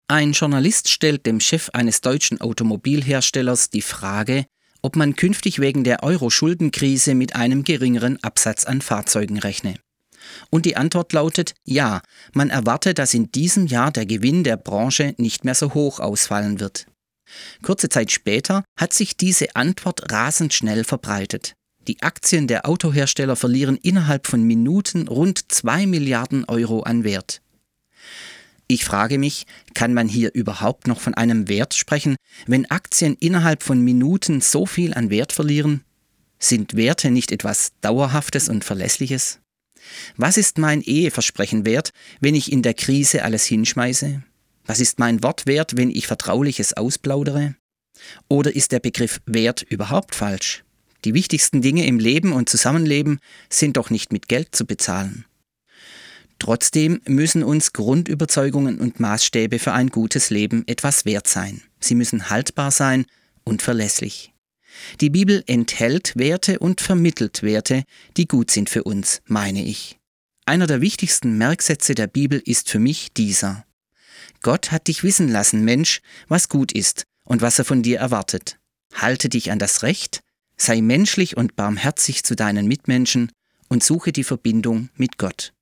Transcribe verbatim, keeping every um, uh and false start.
Ein Journalist stellt dem Chef eines deutschen Automobilherstellers die Frage, ob man künftig wegen der Euro-Schuldenkrise mit einem geringeren Absatz an Fahrzeugen rechne. Und die Antwort lautet, ja, man erwarte, dass in diesem Jahr der Gewinn der Branche nicht mehr so hoch ausfallen wird. Kurze Zeit später hat sich diese Antwort rasend schnell verbreitet. Die Aktien der Autohersteller verlieren innerhalb von Minuten rund zwei Milliarden Euro an Wert. Ich frage mich, kann man hier überhaupt noch von einem Wert sprechen, wenn Aktien innerhalb von Minuten so viel an Wert verlieren? Sind Werte nicht etwas Dauerhaftes und Verlässliches? Was ist mein Eheversprechen wert, wenn ich in der Krise alles hinschmeiße? Was ist mein Wort wert, wenn ich Vertrauliches ausplaudere? Oder ist der Begriff Wert überhaupt falsch? Die wichtigsten Dinge im Leben und Zusammenleben sind doch nicht mit Geld zu bezahlen. Trotzdem müssen uns Grundüberzeugungen und Maßstäbe für ein gutes Leben etwas wert sein. Sie müssen haltbar sein und verlässlich. Die Bibel enthält Werte und vermittelt Werte, die gut sind für uns, meine ich. Einer der wichtigsten Merksätze der Bibel ist für mich dieser: Gott hat dich wissen lassen, Mensch, was gut ist und was er von dir erwartet. Halte dich an das Recht, sei menschlich und barmherzig zu deinen Mitmenschen und suche die Verbindung mit Gott.